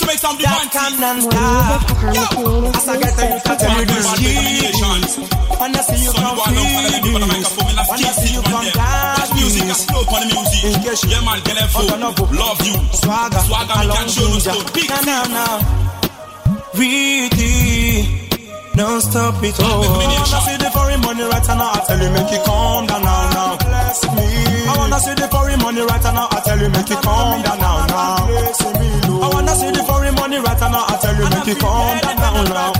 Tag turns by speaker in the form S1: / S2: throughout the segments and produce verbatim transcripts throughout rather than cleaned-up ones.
S1: make some divine
S2: things. Yo, as I get there, you can tell you this key. When I see you confused, when I see you come down,
S1: music is slow on the music. Yeah man, get it full. Love you.
S2: Swagger,
S1: swagger, we can show no slow. Big
S2: now, now. Really, don't stop it. Oh, I wanna see the foreign money right now. I tell you, make it calm down now, now. Bless me. I wanna see the foreign money right now. I tell you, make it calm down now, now. I wanna see the foreign money right now. I tell you, make it calm down now, now.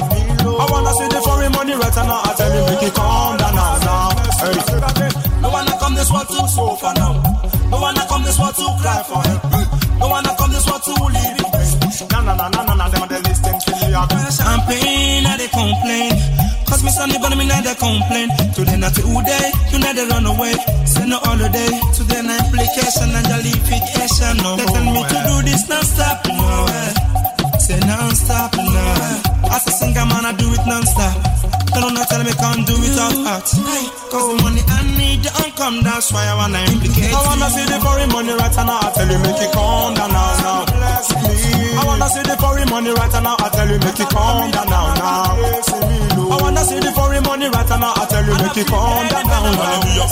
S2: I wanna see the foreign money right now. I tell you, make it calm down now, now. Hey. No wanna come this one to sofa now. No wanna come this one to cry for help. No wanna come this one to leave it. No, no, no, no, no, no, them are the listen to me. Champagne, I they complain. Cause me sonny, but me not they complain. Today not today, you not they run away. Say no holiday, today no implication and jollification. No, they tell me to do this non-stop, no. Say non-stop, no. As a singer man, I do it non-stop. Don't not tell me can't do it without heart. Cause the money I need don't come, that's why I wanna implicate. I wanna see the foreign money right now, I tell you make it calm down now, now. Bless me. I wanna see the foreign money right now, I tell you make it calm down now, now. I wanna see the foreign money right now, I tell you make it calm down now, now.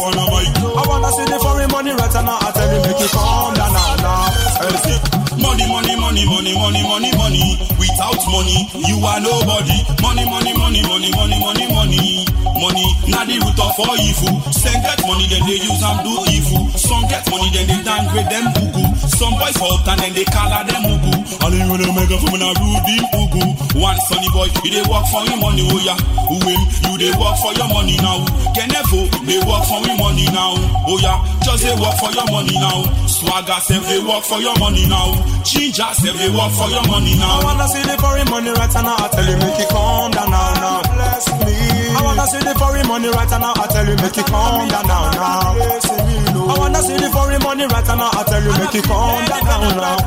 S2: I wanna see the foreign money right now, I tell you make it calm down now, now.
S1: Money, money, money, money, money, money, money. Without money, you are nobody. Money, money, money, money, money, money, money. Money, not the root of all evil. Some get money, then they use and do evil. Some get money, then they downgrade them bugu. Some boys out and then they call them mugu. And then when they make a woman a rude in ugu. One sunny boy, he they work for your money, oh yeah. Who him, you they work for your money now. Kenevo, they work for your money now. Oh yeah, just they work for your money now. Swagger say they work for your money now. Ginger say they work for your money now.
S2: I wanna see the foreign money right now, I tell you make it calm down now, now. Bless me. I wanna see the foreign money right now, I tell you make it calm down now, now. I wanna see the foreign money right now, I tell you make it calm down now, now.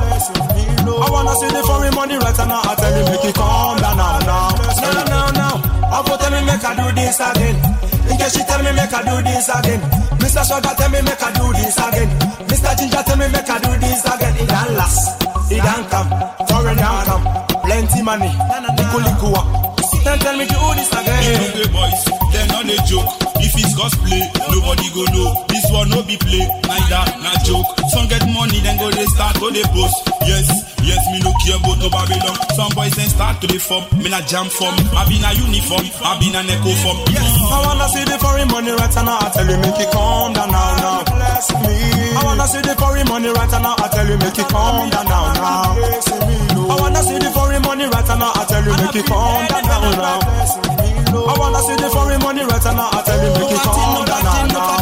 S2: I wanna see the foreign money right now, I tell you make it calm down now, now. No, no, no. I go tell me make I do this again. In case she tell me make I do this again. Mister Sugar tell me make I do this again. Mister Ginger tell me make I do this again. It don't last, it don't come, foreign don't come. Plenty money, liku liku up. Don't tell me to do this again.
S1: You know the boys, they're not a joke. If it's cosplay, nobody go know. This one no be play, neither not joke. Some get money, then go they start, go they post. Yes, yes, me no care about no Babylon. Some boys then start to the form, me na jam form. I be na uniform, I be na echo form. Yes,
S2: I wanna see the foreign money right now, I tell you make it calm down now, now. Bless me. I wanna see the foreign money right now, I tell you make it calm down now, now. I wanna see the foreign money right now, I tell you make it calm down now, now. I wanna see the foreign money right now, I tell you make it calm down now, now.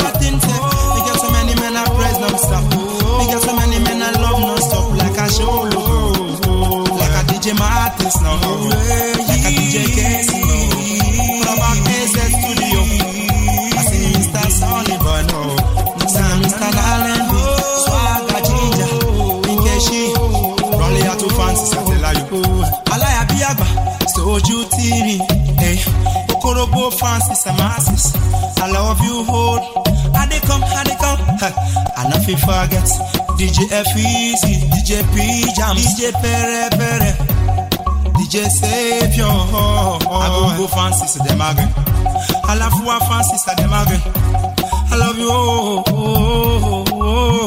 S2: We get so many men I praise non-stop. We get so many men I love non-stop. Like a show logo, like a D J Martins now, like a D J Casey now. From our A Z studio, I see Mister Sonny Boy now. Mister Allen, Swagger Ginger, Pinkeshi, Rolly out to fancy, I tell you. Alaya Biaba, Soju T V, hey, Okorobo Francis and Masses. I love you, hold. How they come, how they come? And if you forget, D J F Easy, D J P Jam, D J Pere Pere, D J Savior. I go go Francis them again. I love you, Francis them again. I love you, oh, oh, oh,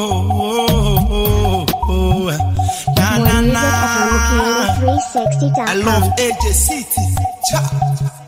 S2: oh, oh, oh, oh. Na na na. I love A J City. Cha.